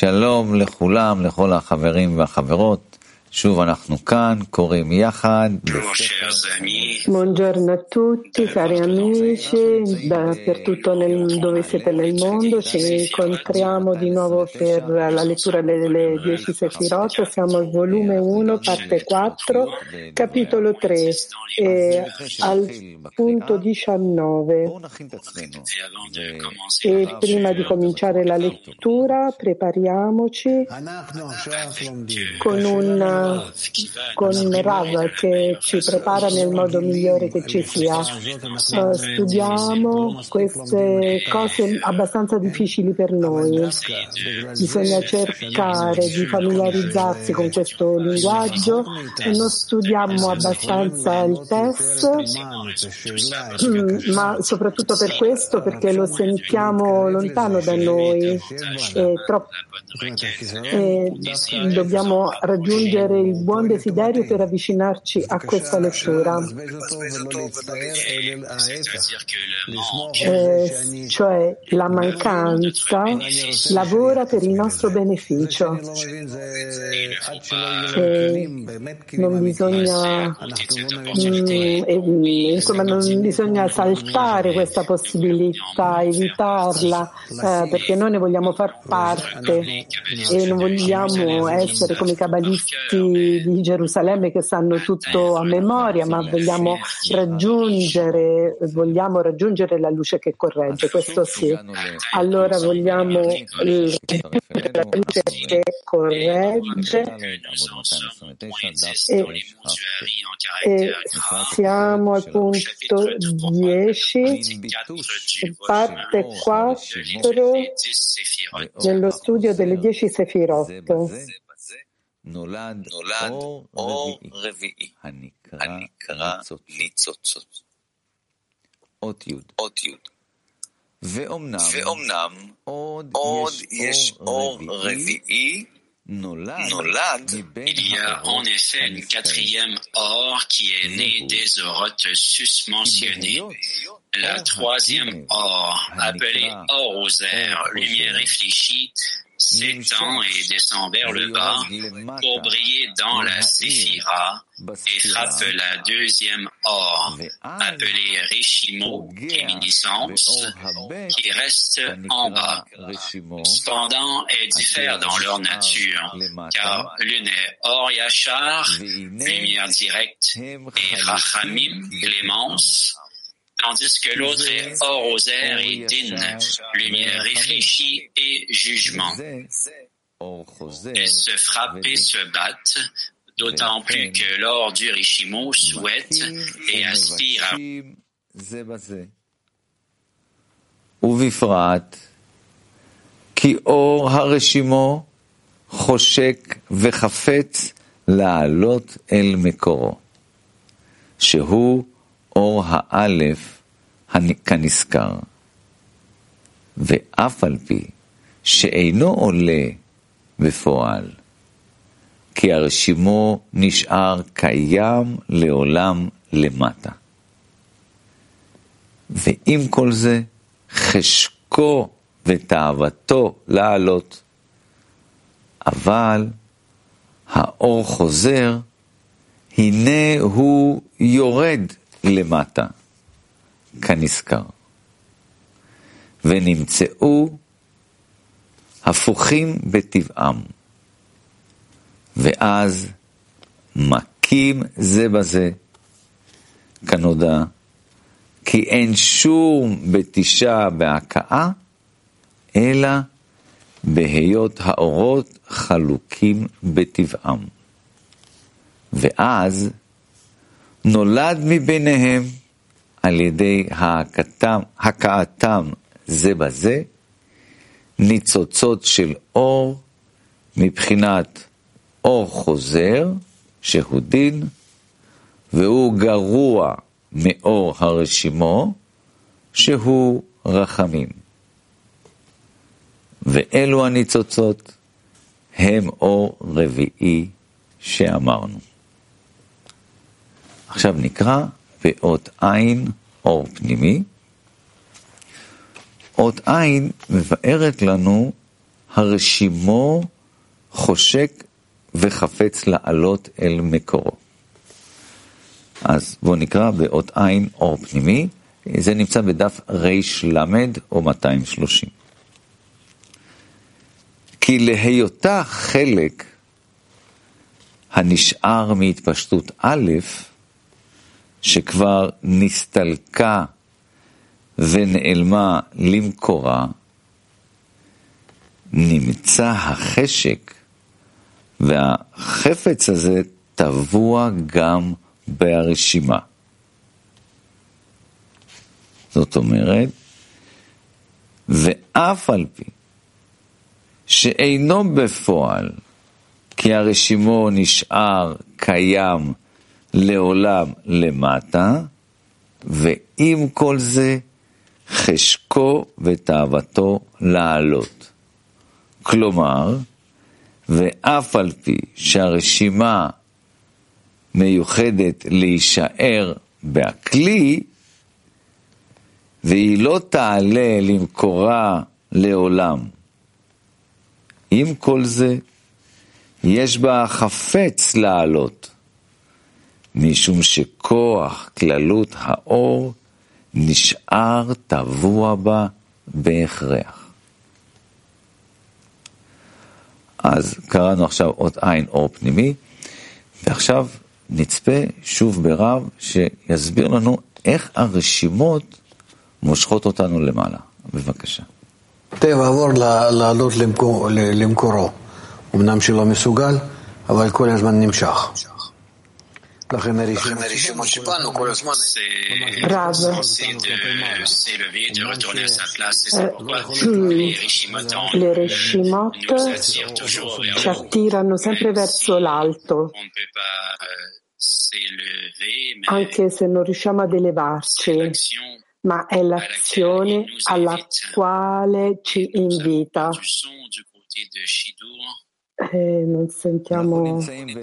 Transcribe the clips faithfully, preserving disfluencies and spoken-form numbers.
שלום לכולם, לכל החברים והחברות. שוב אנחנו כאן, קוראים יחד. Buongiorno a tutti, cari amici, dappertutto nel, dove siete nel mondo. Ci incontriamo di nuovo per la lettura delle dieci Sefirot. Siamo al volume uno, parte quattro, capitolo tre, e al punto diciannove. E prima di cominciare la lettura, prepariamoci con un con Rav che ci prepara nel modo migliore che ci sia. Uh, studiamo queste cose abbastanza difficili per noi. Bisogna cercare di familiarizzarsi con questo linguaggio e non studiamo abbastanza il test, ma soprattutto per questo, perché lo sentiamo lontano da noi e troppo, e dobbiamo raggiungere il buon desiderio per avvicinarci a questa lettura, eh, cioè la mancanza lavora per il nostro beneficio. E non bisogna mm, e, insomma non bisogna saltare questa possibilità, evitarla, eh, perché noi ne vogliamo far parte e non vogliamo essere come i cabalisti di Gerusalemme che sanno tutto a memoria, ma vogliamo raggiungere, vogliamo raggiungere la luce che corregge, questo sì. Allora vogliamo la luce che corregge e, e siamo al punto dieci, parte quattro dello studio delle dieci Sefirot. נולד אור רביעי הנקרא ניצוצות. אות י' ואומנם עוד יש אור רביעי נולד. Il y a en effet une quatrième or qui est née des orotes susmentionnées. La troisième or, appelée or aux airs, lumière réfléchie, s'étend et descend vers le bas pour briller dans la séphira et frappe la deuxième or, appelée Rishimo, réminiscence, qui reste en bas. Cependant, elles diffèrent dans leur nature, car l'une est or yachar, lumière directe, et rachamim, clémence, tandis que l'autre est or aux airs et din, lumière réfléchie et jugement. Elles se frappent et se battent, d'autant plus que l'or du Rishimo souhaite et aspire à... ובפרט כי אור הרשימו חושק וחפץ לעלות אל מקורו, שהוא אור האלף כנזכר, ואף על פי שאינו עולה בפועל, כי הרשימו נשאר קיים לעולם למטה. ועם כל זה, חשקו ותאוותו לעלות, אבל האור חוזר, הנה הוא יורד למטה, כנזכר. ונמצאו הפוכים בטבעם, ואז מכים זה בזה, כנודע, כי אין שום בתישה בהכאה, אלא בהיות האורות חלוקים בטבעם. ואז נולד מביניהם על ידי הכאתם, הכאתם זה בזה, ניצוצות של אור מבחינת אור חוזר, שהוא דין, והוא גרוע מאור הרשימו, שהוא רחמים. ואלו הניצוצות הם אור רביעי שאמרנו. עכשיו נקרא באות עין אור פנימי. אות עין מבארת לנו הרשימו חושק וחפץ לעלות אל מקורו. אז בואו נקרא באות עין אור פנימי, זה נמצא בדף ריש למד או מאתיים ושלושים. כי להיותה חלק הנשאר מהתפשטות א', שכבר נסתלקה ונעלמה למקורה, נמצא החשק, והחפץ הזה טבוע גם ברשימה. זאת אומרת, ואף על פי שאינו בפועל, כי הרשימו נשאר קיים לעולם למטה, ועם כל זה חשקו ותאוותו לעלות. כלומר, ואף על פי שהרשימה מיוחדת להישאר בכלי, והיא לא תעלה למקורה לעולם. עם כל זה, יש בה חפץ לעלות, משום שכוח כללות האור נשאר טבוע בה בהכרח. אז קראנו עכשיו אות עין אור פנימי, ועכשיו נצפה שוב ברב שיסביר לנו איך הרשימות מושכות אותנו למעלה. בבקשה. טבע עבור לעלות למקורו, אמנם שלא מסוגל, אבל כל הזמן נמשך. לכן הרשימות שבאנו כל הזמן Rav, le Reshimot ci attirano sempre verso l'alto, anche se non riusciamo ad elevarci, ma è l'azione alla quale ci invita. Eh, non sentiamo.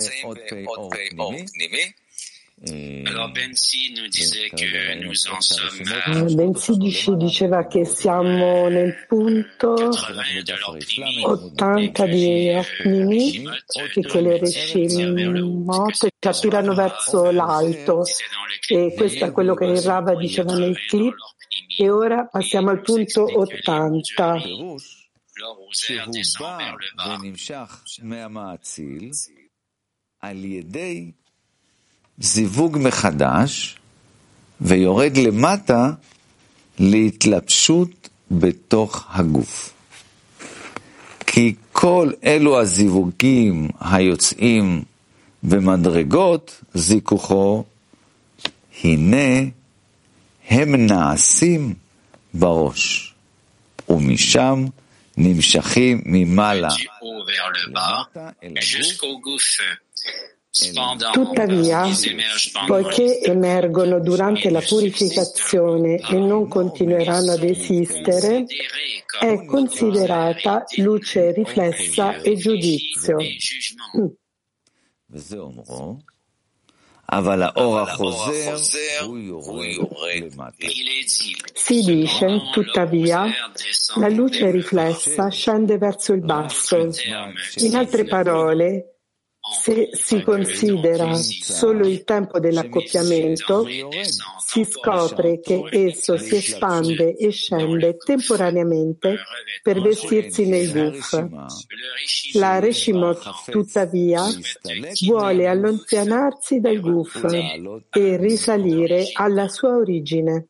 Alors Bensi nous disait que nous en sommes Bensi ci diceva che siamo nel punto ottanta di Apnimi e che le Reshimot ci attirano verso l'alto, e questo è quello che il Rava diceva nel clip. E ora passiamo al punto ottanta. זיווג מחדש ויורד למטה להתלבשות בתוך הגוף. כי כל אלו הזיווגים היוצאים במדרגות זיכוכו, הנה הם נעשים בראש, ומשם נמשכים ממעלה Tuttavia, poiché emergono durante la purificazione e non continueranno ad esistere, è considerata luce riflessa e giudizio. Si dice, tuttavia, la luce riflessa scende verso il basso. In altre parole, se si considera solo il tempo dell'accoppiamento, si scopre che esso si espande e scende temporaneamente per vestirsi nel guf. La Reshimot, tuttavia, vuole allontanarsi dal guf e risalire alla sua origine.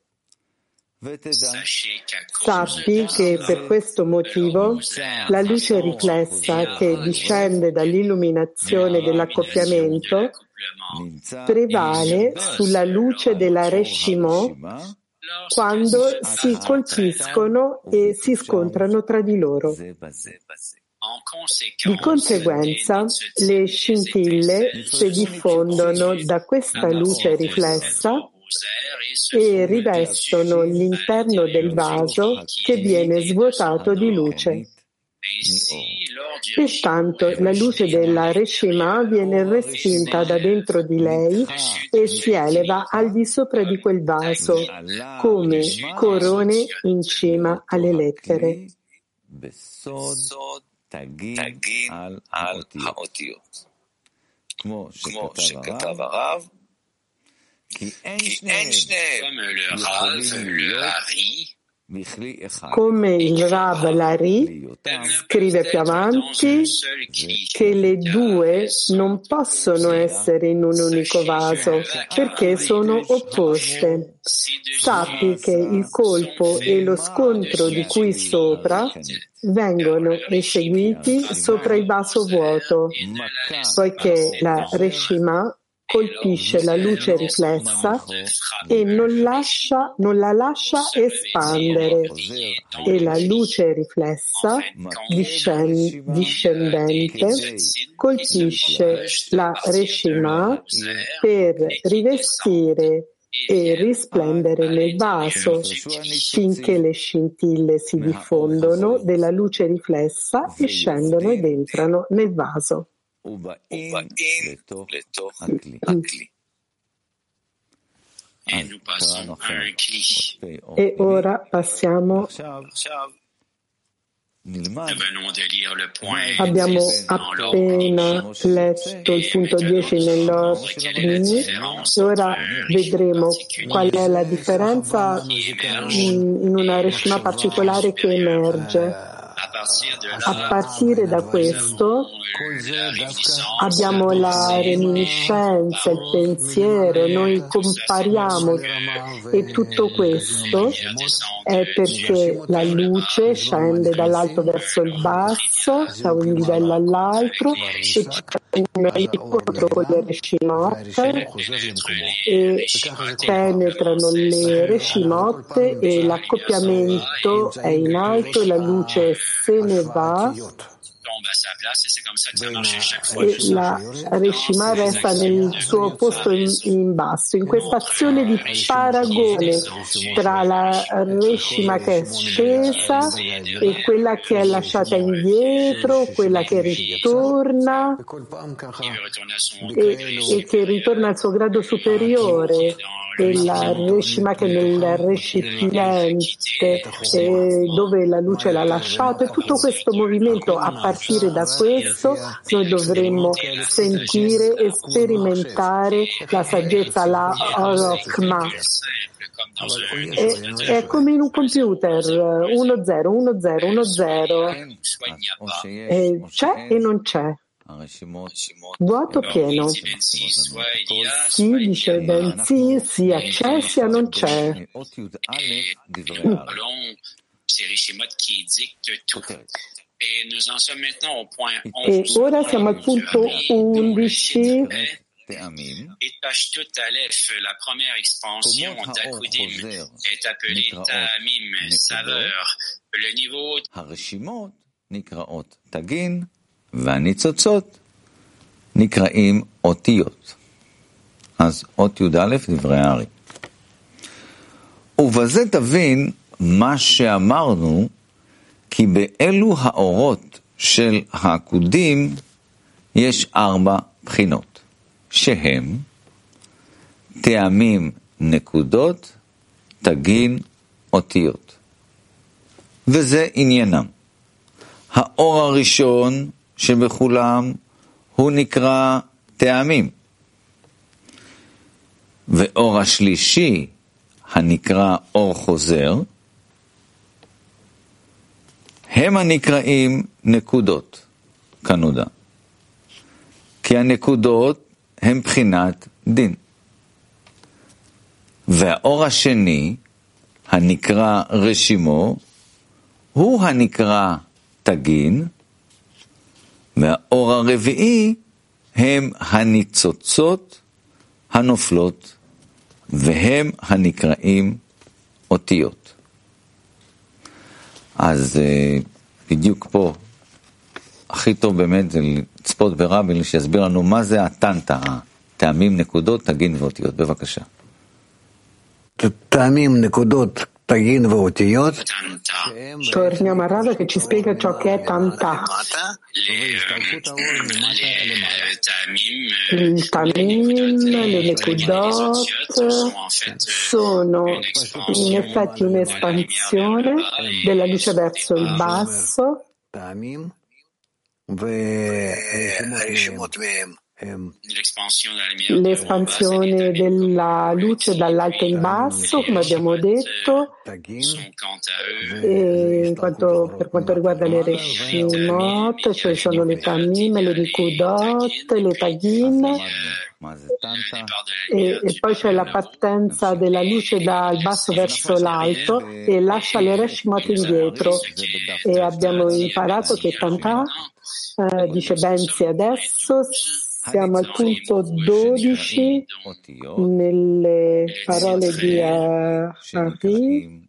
Sappi che per questo motivo la luce riflessa che discende dall'illuminazione dell'accoppiamento prevale sulla luce della Reshimot quando si colpiscono e si scontrano tra di loro. Di conseguenza, le scintille si diffondono da questa luce riflessa e rivestono l'interno del vaso che viene svuotato di luce. Pertanto la luce della Reshima viene respinta da dentro di lei e si eleva al di sopra di quel vaso, come corone in cima alle lettere. תגין על האותיות. כמו שכתב הרב, כי אין שניהם come il Rav Lari scrive più avanti che le due non possono essere in un unico vaso perché sono opposte. Sappi che il colpo e lo scontro di qui sopra vengono eseguiti sopra il vaso vuoto, poiché la Reshima colpisce la luce riflessa e non, lascia, non la lascia espandere, e la luce riflessa discend- discendente colpisce la Reshima per rivestire e risplendere nel vaso finché le scintille si diffondono della luce riflessa e scendono ed entrano nel vaso. E ora passiamo. Abbiamo appena letto il punto dieci nell'ordine, ora vedremo qual è la differenza in una Reshima particolare che emerge. A partire da questo abbiamo la reminiscenza, il pensiero, noi compariamo, e tutto questo è perché la luce scende dall'alto verso il basso, da un livello all'altro, e c'è un incontro con le Reshimot e penetrano le Reshimot e l'accoppiamento è in alto e la luce se ne va e la Reshima resta nel suo posto in, in basso. In questa azione di paragone tra la Reshima che è scesa e quella che è lasciata indietro, quella che ritorna e, e che ritorna al suo grado superiore, e la Reshima che è nel recipiente eh, dove la luce l'ha lasciato, e tutto questo movimento. A partire da questo noi dovremmo sentire e sperimentare la saggezza, la Orokma. È, è come in un computer, uno zero uno zero uno zero, eh, c'è e non c'è. Vuoto pieno. Sì, dice bensì, sia c'è sia non c'è. E ora siamo al punto undici. Et Pashtut Aleph, la première expansion d'Akudim, est appelée Ta'amim, saveur. Le niveau הרשימות נקראות תגין והניצוצות נקראים אותיות. אז אות י"א דברי הארי. ובזה תבין מה שאמרנו, כי באלו האורות של העקודים יש ארבע בחינות, שהם טעמים נקודות, תגין אותיות. וזה עניינם. האור הראשון שבכולם הוא נקרא טעמים. ואור השלישי הנקרא אור חוזר, הם הנקראים נקודות, כנודה. כי הנקודות הם בחינת דין. והאור השני, הנקרא רשימו, הוא הנקרא תגין, והאור הרביעי הם הניצוצות הנופלות, והם הנקראים אותיות. אז בדיוק פה, הכי טוב באמת זה לצפות ברבין שיסביר לנו מה זה הטנטה, טעמים, נקודות, תגין ואותיות. בבקשה. טעמים, נקודות, תגין ואותיות. Torniamo a Rava che ci spiega ciò che è tantà. Il tamim, le nekudot sono in effetti un'espansione della luce verso il basso, l'espansione della luce dall'alto in basso, come abbiamo detto, e in quanto, per quanto riguarda le Reshimot, cioè sono le Tamim, le Nikudot, le Tagin, e, e poi c'è la partenza della luce dal basso verso l'alto e lascia le Reshimot indietro. E abbiamo imparato che Tantà eh, dice Benzi adesso siamo al punto dodici nelle parole di Ari.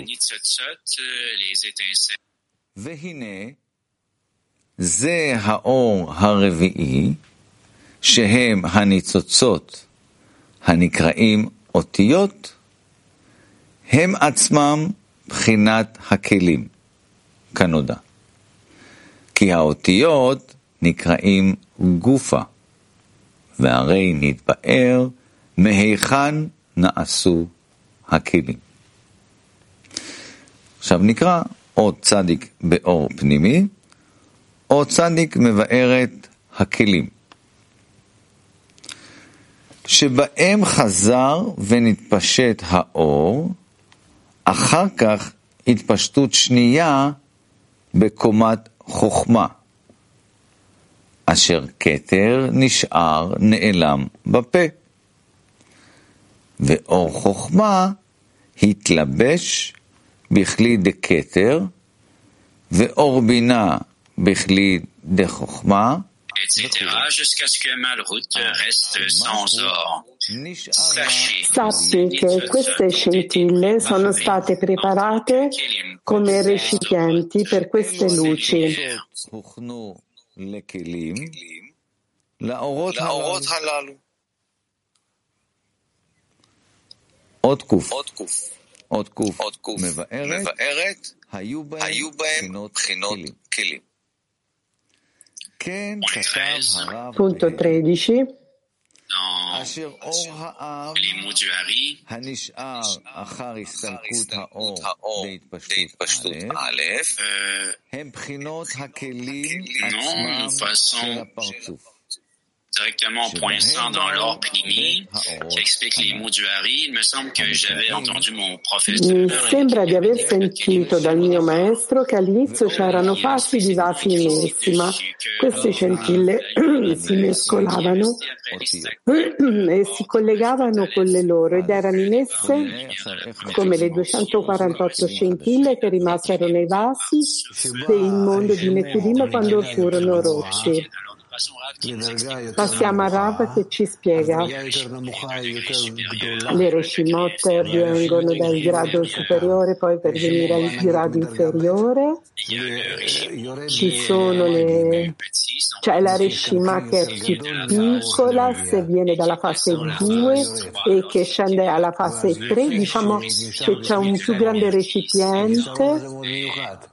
והנה זה האור הרביעי שהם הניצוצות הנקראים אותיות, הם עצמם בחינת הכלים כנודע, כי האותיות נקראים גופה, והרי נתבאר מהיכן נעשו הכלים. עכשיו נקרא או צדיק באור פנימי, או צדיק מבארת הכלים, שבהם חזר ונתפשט האור, אחר כך התפשטות שנייה בקומת חוכמה, אשר כתר נשאר נעלם בפה, ואור חוכמה התלבש בכלי דכתר, ואור בינה בכלי דחוכמה, et cetera, jusqu'à ce que Malhut reste sans or. Sappi che queste scintille sono state preparate come recipienti per queste luci. עוד קוף, עוד קוף, מבארת, היו בהם בחינות כלים. כן כתב הרב Punto tredici. אשר אור האב הנשאר אחר הסתלקות האור להתפשטות א', הם בחינות הכלים עצמם של הפרצוף. Directement en pointant dans l'or pnimi, qui explique les mots du Hari, il me semble que j'avais entendu mon professeur. Mi sembra di aver sentito dal mio maestro che all'inizio c'erano fasi di vasi immersi, ma queste scintille si mescolavano e si collegavano con le loro ed erano in esse come le duecentoquarantotto scintille che rimasero nei vasi del mondo di Nekudim quando furono rotti. Passiamo a Rav che ci spiega. Le Reshimot vengono dal grado superiore poi per venire al grado inferiore. Ci sono le... c'è la Reshima che è più piccola se viene dalla fase due e che scende alla fase tre. Diciamo che c'è un più grande recipiente.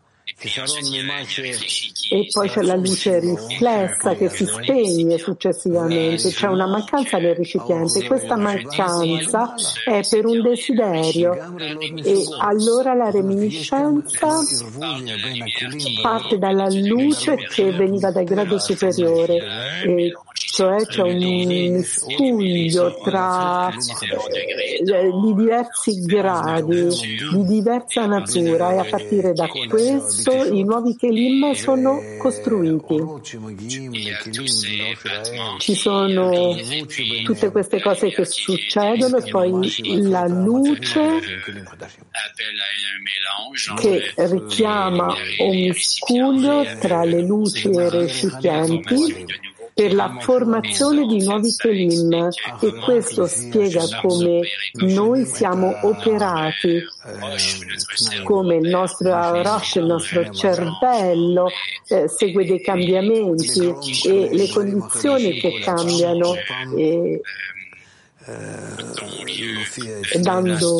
E poi c'è la luce riflessa che si spegne successivamente, c'è una mancanza nel recipiente, questa mancanza è per un desiderio e allora la reminiscenza parte dalla luce che veniva dal grado superiore, e cioè c'è un miscuglio tra eh, di diversi gradi, di diversa natura, e a partire da questo i nuovi Kelim sono costruiti. Ci sono tutte queste cose che succedono e poi la luce che richiama un miscuglio tra le luci e i recipienti per la formazione di nuovi Kelim, e questo spiega come noi siamo operati, come il nostro Rosh, il nostro cervello eh, segue dei cambiamenti e le condizioni che cambiano e, dando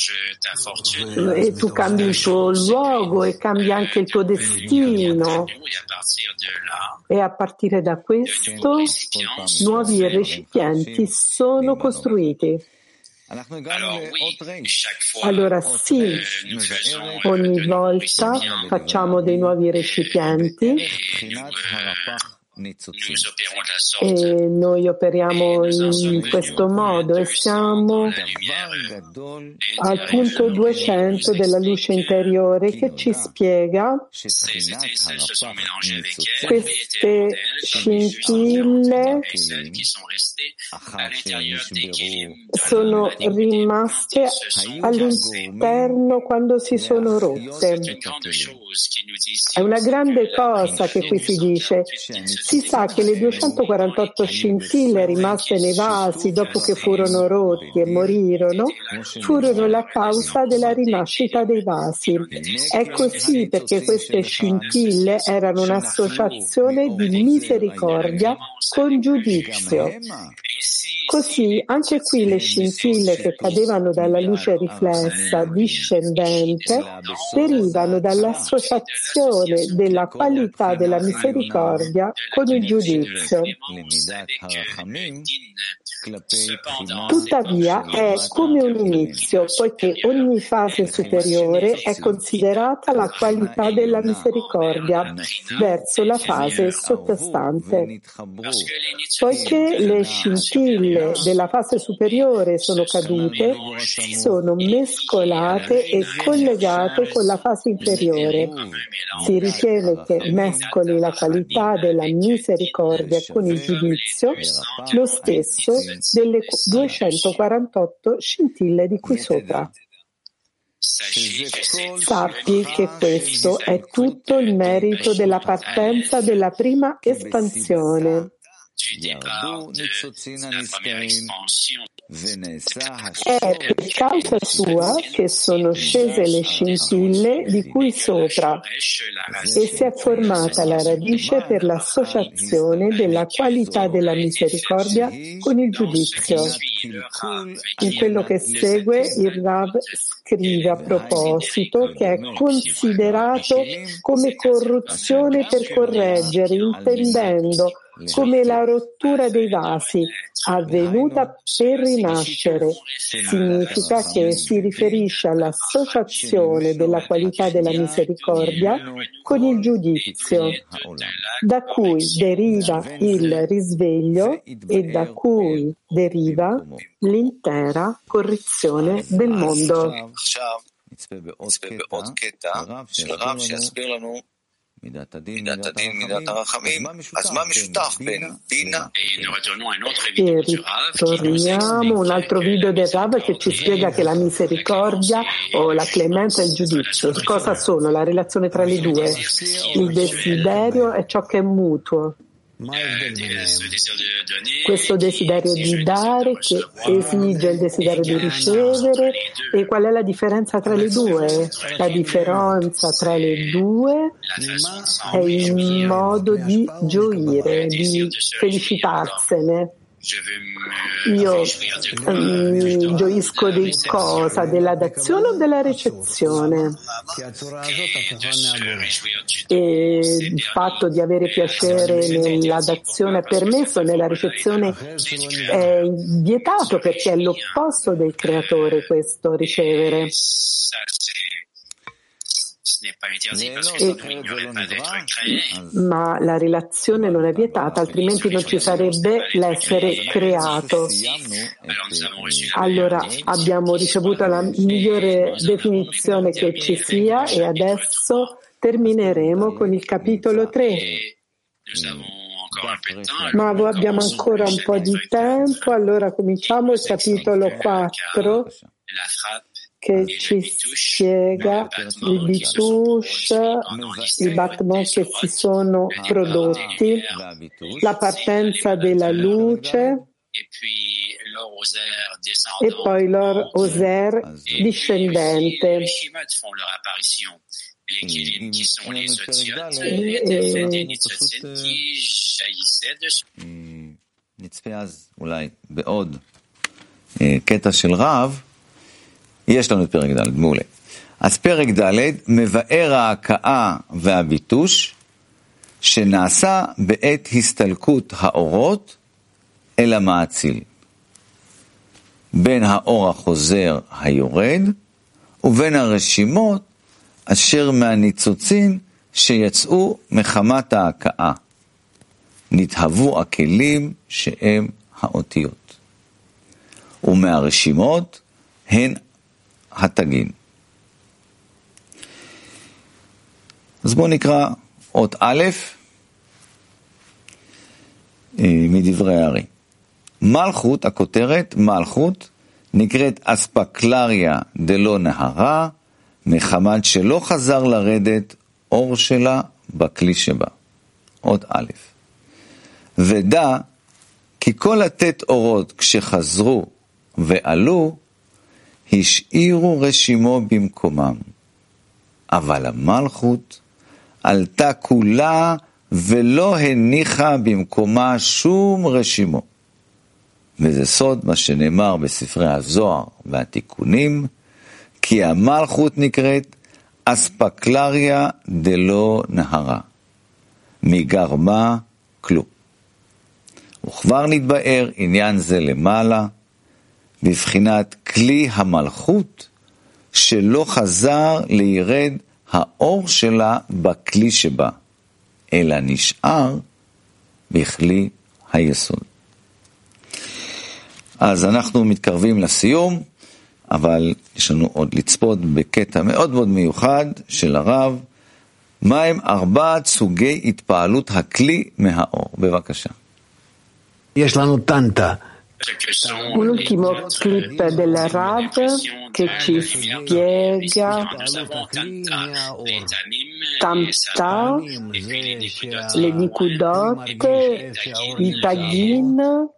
e tu cambi il tuo luogo e cambi anche il tuo destino, e a partire da questo nuovi recipienti sono costruiti. Allora sì, ogni volta facciamo dei nuovi recipienti e noi operiamo in questo modo e siamo al punto duecento della luce interiore che ci spiega queste scintille sono rimaste all'interno quando si sono rotte. È una grande cosa che qui si dice. Si sa che le duecentoquarantotto scintille rimaste nei vasi dopo che furono rotti e morirono furono la causa della rinascita dei vasi. È così perché queste scintille erano un'associazione di misericordia con giudizio. Così anche qui le scintille che cadevano dalla luce riflessa discendente derivano dall'associazione della qualità della misericordia con il giudizio. Tuttavia è come un inizio, poiché ogni fase superiore è considerata la qualità della misericordia verso la fase sottostante. Poiché le scintille della fase superiore sono cadute, si sono mescolate e collegate con la fase inferiore. Si ritiene che mescoli la qualità della misericordia con il giudizio, lo stesso delle duecentoquarantotto scintille di qui sopra. Sappi che questo è tutto il merito della partenza della prima espansione. È per causa sua che sono scese le scintille di qui sopra e si è formata la radice per l'associazione della qualità della misericordia con il giudizio. In quello che segue il Rav scrive a proposito che è considerato come corruzione per correggere, intendendo come la rottura dei vasi avvenuta per rinascere. Significa che si riferisce all'associazione della qualità della misericordia con il giudizio, da cui deriva il risveglio e da cui deriva l'intera correzione del mondo. מידת הדין, מידת הרחמים, אז מה משותף בין בינה e ritorniamo un altro video del Rav che ci spiega che la misericordia o la clemenza e il giudizio cosa sono? La relazione tra le due. Il desiderio è ciò che è mutuo. Questo desiderio di dare che esige il desiderio di ricevere. E qual è la differenza tra le due? La differenza tra le due è il modo di gioire, di felicitarsene. Io um, gioisco di cosa? Della dazione o della ricezione? E il fatto di avere piacere nella dazione è permesso, nella ricezione è vietato perché è l'opposto del creatore questo ricevere. E, ma la relazione non è vietata, altrimenti non ci sarebbe l'essere creato. Allora abbiamo ricevuto la migliore definizione che ci sia e adesso termineremo con il capitolo tre. Ma abbiamo ancora un po' di tempo, allora cominciamo il capitolo quattro che ci spiega il bitush, i batmon che si sono prodotti, la partenza della luce e poi l'or oser discendente. קטע של רב, יש לנו את פרק ד', מעולה. אז פרק ד' מבאר ההכאה והביטוש שנעשה בעת הסתלקות האורות אל המאציל. בין האור החוזר היורד ובין הרשימות אשר מהניצוצין שיצאו מחמת ההכאה. נתהוו הכלים שהם האותיות. ומהרשימות הן התגין. אז בואו נקרא אות א' מדברי הארי. מלכות, הכותרת, מלכות, נקראת אספקלריה דלא נהרה, מחמת שלא חזר לרדת אור שלה בכלי שבה. אות א'. ודע כי כל התת אורות כשחזרו ועלו, השאירו רשימו במקומם. אבל המלכות עלתה כולה ולא הניחה במקומה שום רשימו. וזה סוד מה שנאמר בספרי הזוהר והתיקונים, כי המלכות נקראת אספקלריה דלא נהרה, מגרמה כלום. וכבר נתבאר עניין זה למעלה, בבחינת כלי המלכות, שלא חזר לירד האור שלה בכלי שבה, אלא נשאר בכלי היסוד. אז אנחנו מתקרבים לסיום, אבל יש לנו עוד לצפות בקטע מאוד מאוד מיוחד של הרב, מהם ארבעת סוגי התפעלות הכלי מהאור. בבקשה. יש לנו טנטה. Un ultimo clip del Rav che ci spiega Tamta, le Nikudot, i Tagin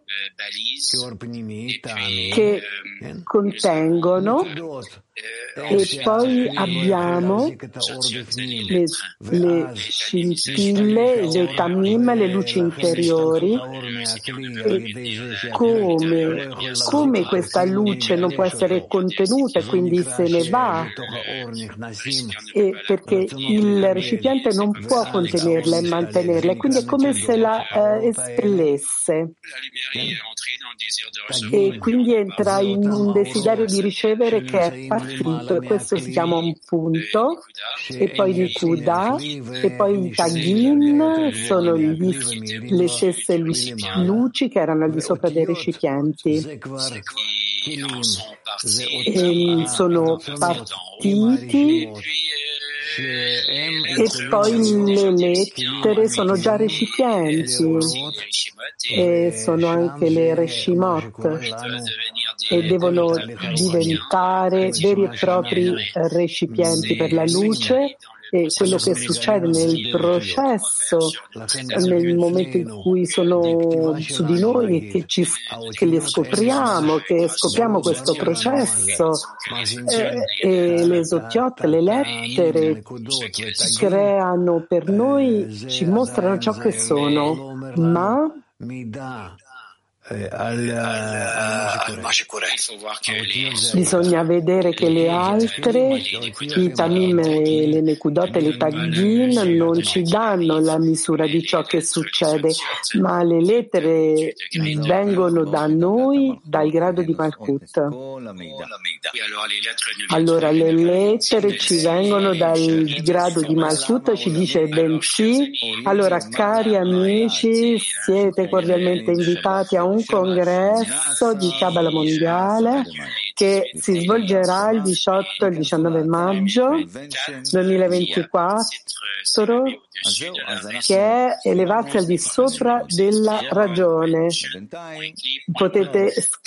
che contengono, e poi abbiamo le, le scintille, le tamim, le luci interiori, e come, come questa luce non può essere contenuta e quindi se ne va, e perché il recipiente non può contenerla e mantenerla, e quindi è come se la eh, espellesse. E quindi entra in un desiderio di ricevere che è partito, e questo si chiama un punto, e poi Nikuda, e poi i Tagin sono gli, le stesse luci che erano al di sopra dei recipienti. E sono partiti, e poi le lettere sono già recipienti, e sono anche le reshimot, e devono diventare veri e propri recipienti per la luce. E quello che succede nel processo, nel momento in cui sono su di noi, che, ci, che li scopriamo, che scopriamo questo processo, e, e le sottiotte, le lettere creano per noi, ci mostrano ciò che sono, ma bisogna vedere che le altre, i tamim e le nekudot e le tagin, non ci danno la misura di ciò che succede, ma le lettere vengono da noi dal grado di Malkut. Allora le lettere ci vengono dal grado di Malkut, ci dice bensì. Allora cari amici, siete cordialmente invitati a un congresso di Kabbalah mondiale che si svolgerà il diciotto e il diciannove maggio duemilaventiquattro, che è elevarsi al di sopra della ragione. Potete